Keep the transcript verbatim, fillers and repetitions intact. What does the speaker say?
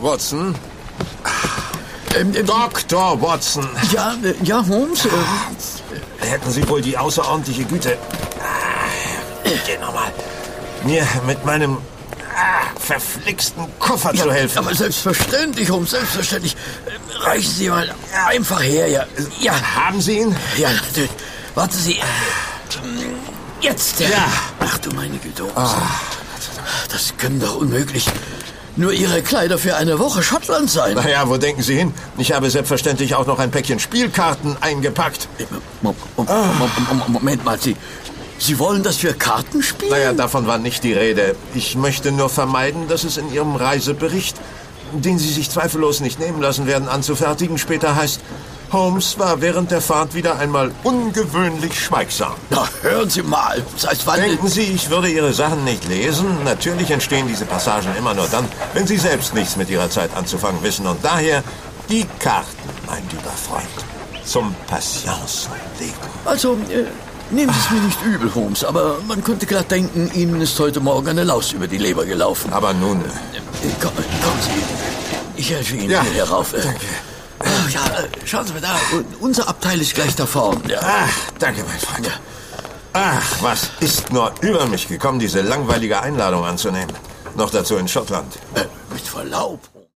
Watson? Ähm, ähm, Doktor Watson. Ja, äh, ja, Holmes. Äh, Hätten Sie wohl die außerordentliche Güte, Geh nochmal, mir mit meinem ah, verflixten Koffer ja, zu helfen. Aber selbstverständlich, Holmes, selbstverständlich. Äh, Reichen Sie mal einfach her, ja. Ja. Haben Sie ihn? Ja, natürlich. Warten Sie. Jetzt. Ja. Ja. Ach du meine Güte, Holmes. Das können doch unmöglich nur Ihre Kleider für eine Woche Schottland sein. Naja, wo denken Sie hin? Ich habe selbstverständlich auch noch ein Päckchen Spielkarten eingepackt. Moment mal, Sie... Sie wollen, dass wir Karten spielen? Naja, davon war nicht die Rede. Ich möchte nur vermeiden, dass es in Ihrem Reisebericht, den Sie sich zweifellos nicht nehmen lassen werden, anzufertigen, später heißt, Holmes war während der Fahrt wieder einmal ungewöhnlich schweigsam. Na, hören Sie mal. Seit wann... Denken Sie, ich würde Ihre Sachen nicht lesen? Natürlich entstehen diese Passagen immer nur dann, wenn Sie selbst nichts mit Ihrer Zeit anzufangen wissen. Und daher die Karten, mein lieber Freund, zum Patience legen. Also, äh, nehmen Sie es mir nicht übel, Holmes, aber man könnte glatt denken, Ihnen ist heute Morgen eine Laus über die Leber gelaufen. Aber nun... Äh, komm, kommen Sie, ich helfe Ihnen ja, hier herauf. Äh, danke. Oh, ja, äh, schauen Sie mal da, unser Abteil ist gleich da vorne. Ja. Ach, danke, mein Freund. Ach, was ist nur über mich gekommen, diese langweilige Einladung anzunehmen. Noch dazu in Schottland. Äh, mit Verlaub.